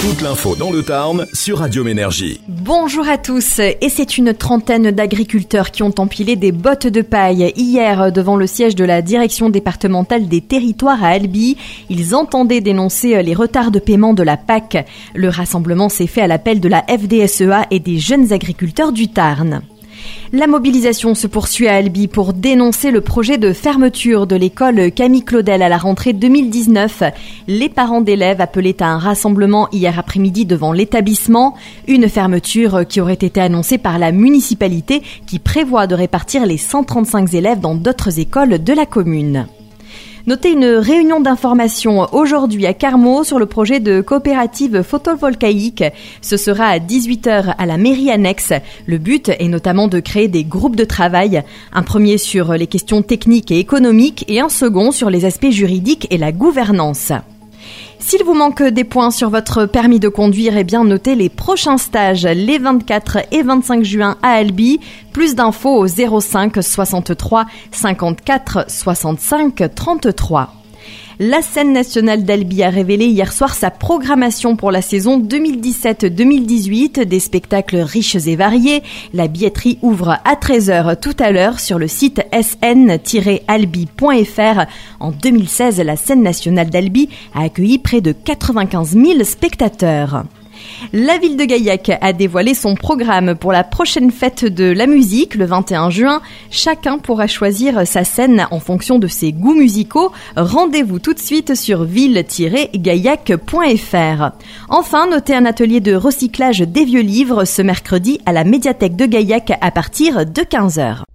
Toute l'info dans le Tarn sur Radio Ménergie. Bonjour à tous, et c'est une trentaine d'agriculteurs qui ont empilé des bottes de paille hier devant le siège de la direction départementale des territoires à Albi. Ils entendaient dénoncer les retards de paiement de la PAC. Le rassemblement s'est fait à l'appel de la FDSEA et des jeunes agriculteurs du Tarn. La mobilisation se poursuit à Albi pour dénoncer le projet de fermeture de l'école Camille Claudel à la rentrée 2019. Les parents d'élèves appelaient à un rassemblement hier après-midi devant l'établissement. Une fermeture qui aurait été annoncée par la municipalité qui prévoit de répartir les 135 élèves dans d'autres écoles de la commune. Notez une réunion d'information aujourd'hui à Carmaux sur le projet de coopérative photovoltaïque. Ce sera à 18h à la mairie annexe. Le but est notamment de créer des groupes de travail. Un premier sur les questions techniques et économiques et un second sur les aspects juridiques et la gouvernance. S'il vous manque des points sur votre permis de conduire, notez les prochains stages les 24 et 25 juin à Albi. Plus d'infos au 05 63 54 65 33. La scène nationale d'Albi a révélé hier soir sa programmation pour la saison 2017-2018, des spectacles riches et variés. La billetterie ouvre à 13h tout à l'heure sur le site sn-albi.fr. En 2016, la scène nationale d'Albi a accueilli près de 95 000 spectateurs. La ville de Gaillac a dévoilé son programme pour la prochaine fête de la musique, le 21 juin. Chacun pourra choisir sa scène en fonction de ses goûts musicaux. Rendez-vous tout de suite sur ville-gaillac.fr. Enfin, notez un atelier de recyclage des vieux livres ce mercredi à la médiathèque de Gaillac à partir de 15h.